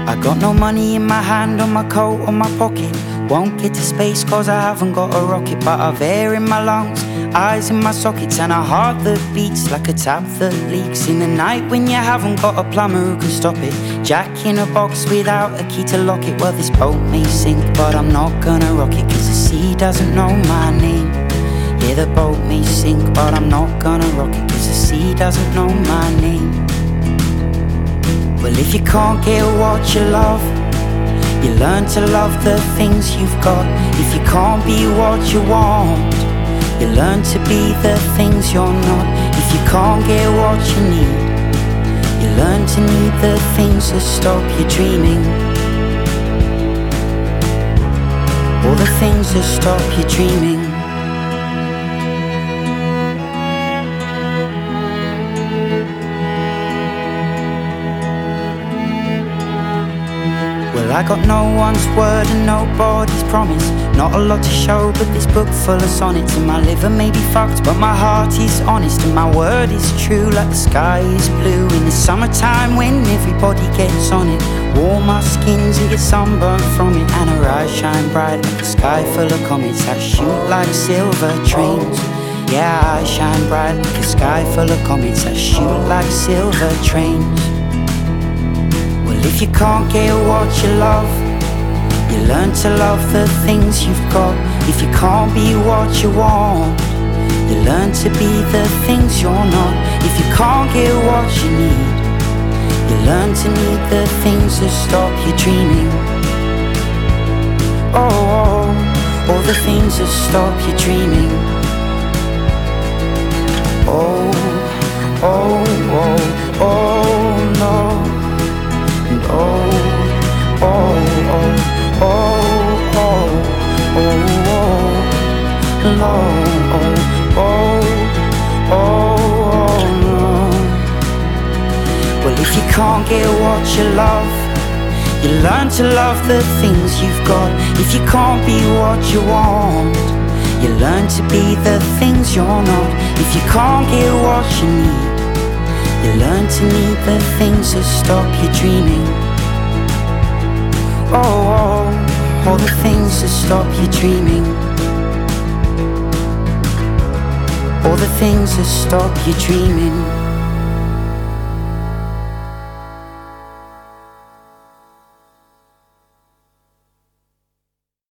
I got no money in my hand, on my coat, or my pocket. Won't get to space cause I haven't got a rocket. But I've air in my lungs, eyes in my sockets, and a heart that beats like a tap that leaks. In the night when you haven't got a plumber who can stop it. Jack in a box without a key to lock it. Well, this boat may sink, but I'm not gonna rock it, cause the sea doesn't know my name. Yeah, the boat may sink, but I'm not gonna rock it, cause the sea doesn't know my name. Well, if you can't get what you love, you learn to love the things you've got. If you can't be what you want, you learn to be the things you're not. If you can't get what you need, you learn to need the things that stop you dreaming. All the things that stop you dreaming. Well, I got no one's word and nobody's promise. Not a lot to show, but this book full of sonnets. And my liver may be fucked, but my heart is honest. And my word is true, like the sky is blue in the summertime when everybody gets on it. Warm our skins and get sunburned from it. And our eyes shine bright like a sky full of comets that shoot like silver trains. Yeah, I shine bright like a sky full of comets that shoot like silver trains. If you can't get what you love, you learn to love the things you've got. If you can't be what you want, you learn to be the things you're not. If you can't get what you need, you learn to need the things that stop you dreaming. Oh, all the things that stop you dreaming. Oh, oh, oh, oh, no. And oh, oh, oh, oh, oh, oh, oh, no, oh, oh, oh, no. Well, if you can't get what you love, you learn to love the things you've got. If you can't be what you want, you learn to be the things you're not. If you can't get what you need, you learn to need the things that stop you dreaming. Oh, oh, all the things that stop you dreaming. All the things that stop you dreaming.